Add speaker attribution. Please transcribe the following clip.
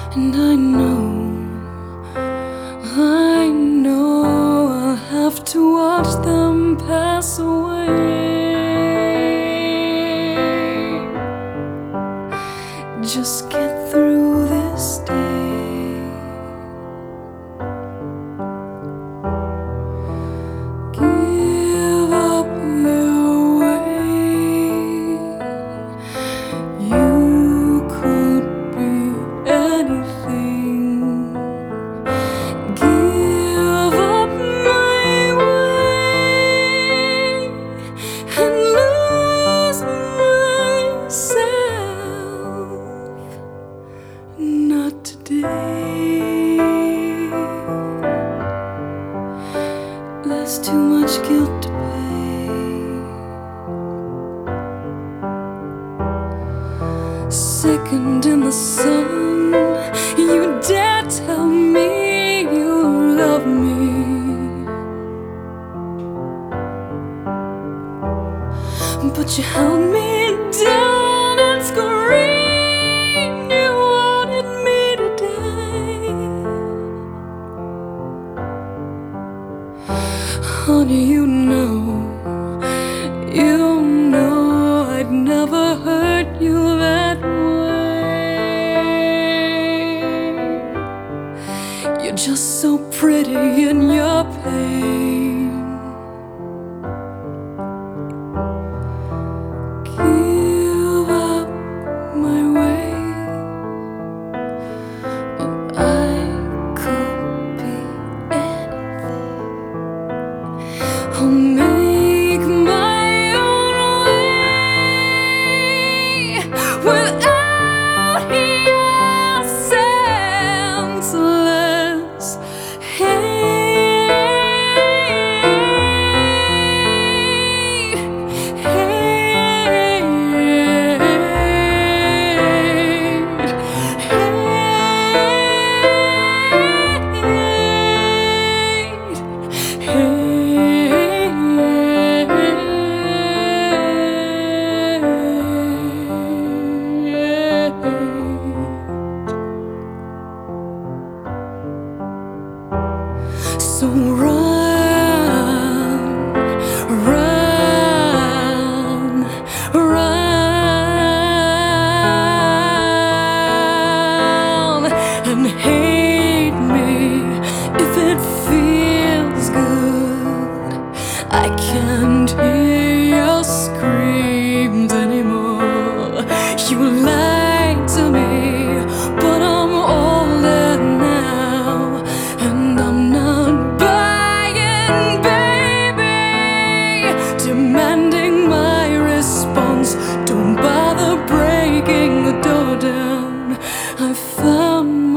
Speaker 1: And I know I'll have to watch them pass away. Just get through this day. Give up your way. You could be anything. Give up my way and lose myself. Not today. There's too much guilt to pay. Second in the sun, you dare tell me you love me, but you held me down and screamed you wanted me to die. Honey, you know I'd never hurt you that way. You're just so pretty in your pain. Give up my way, and I could be anything. I'll make my own way without your senseless So run and hate me if it feels good. I can't hear your screams anymore. You lied to me, but I'm older now, and I'm not buying, baby. Demanding my response. Don't bother breaking the door down. I found